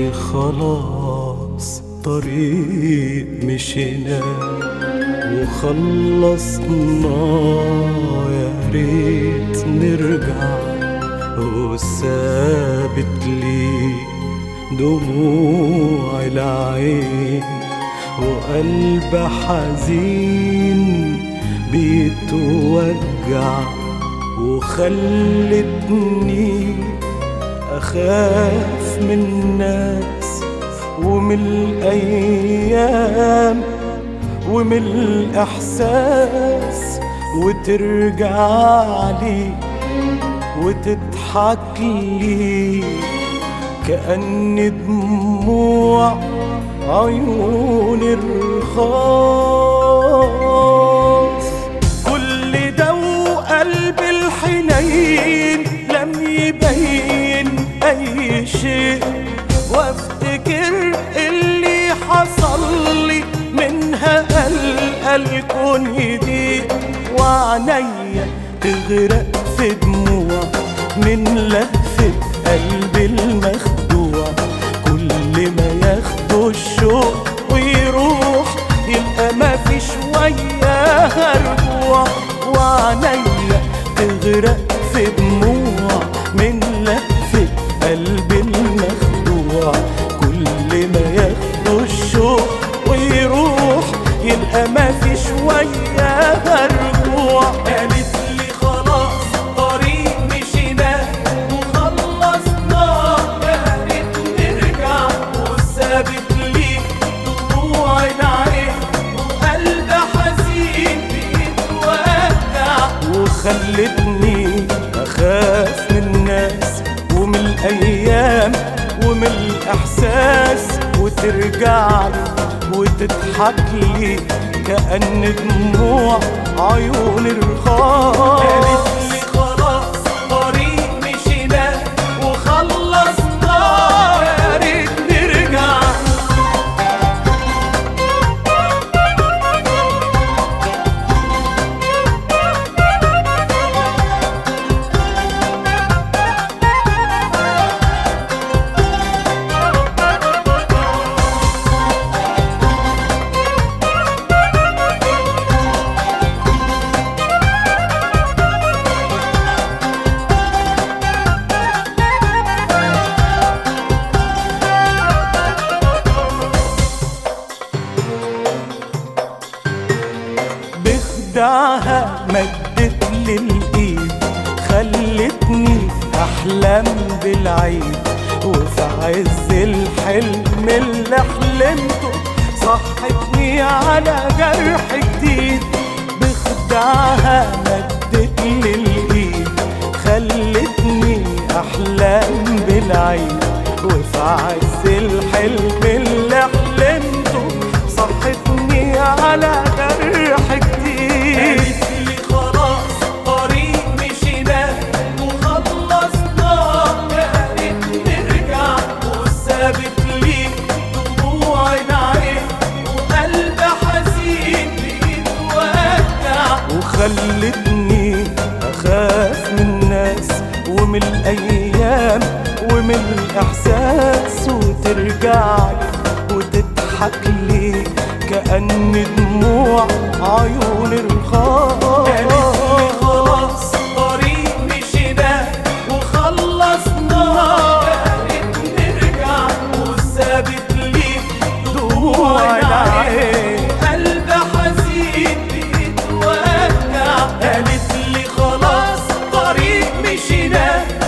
لي خلاص طريق مشينا وخلصنا، يا ريت نرجع وثابت لي دموع العين وقلب حزين بيتوجع، وخلتني أخاف من الناس ومن الأيام ومن الإحساس، وترجع لي وتضحك لي كأن دموع عيوني رخاص. كل ده وقلب الحنين لم يبين أي شيء، وافتكر اللي حصل لي منها قلق الكون يضيق، وعنيا تغرق في دموع من لهفة قلبي المخدوع. كل ما ياخده الشوق ويروح يبقى ما فيش وياها رجوع، وعنيا تغرق في دموع من لهفة قلبي المخدوع. كل ما ياخده الشوق ويروح يبقى ما فيش وياها رجوع. قالت لي خلاص طريق مشينا وخلصنا، يا ريت نرجع وثابت لي دموع العين وقلب حزين بيتوجع، وخلتني أخاف من الناس ومن الأيام ومن الإحساس، وترجع لي وتضحك لي كأن دموع عيوني رخاص. قالت لي خلاص طريق مشينا وخلصنا، يا ريت نرجع. بخدعها مدت لي الايد، خلتني احلم بالعيد، وفي عز الحلم اللي حلمته صحتني على جرح جديد. بخدعها مدت لي الايد، خلتني احلم بالعيد، وفي عز الحلم اللي حلمته صحتني على جرح جديد. قالت لي خلاص طريق مشينا وخلصنا، يا ريت نرجع وثابت لي دموع العين وقلب حزين بيتوجع، وخلتني أخاف من الناس ومن الأيام ومن الإحساس، وترجع لي وتضحك لي كأن دموع عيوني رخاص. قالت لي خلاص طريق مشينا وخلصنا، يا ريت نرجع وثابت لي دموع العين قلب حزين بيتوجع. قالت لي خلاص طريق مشينا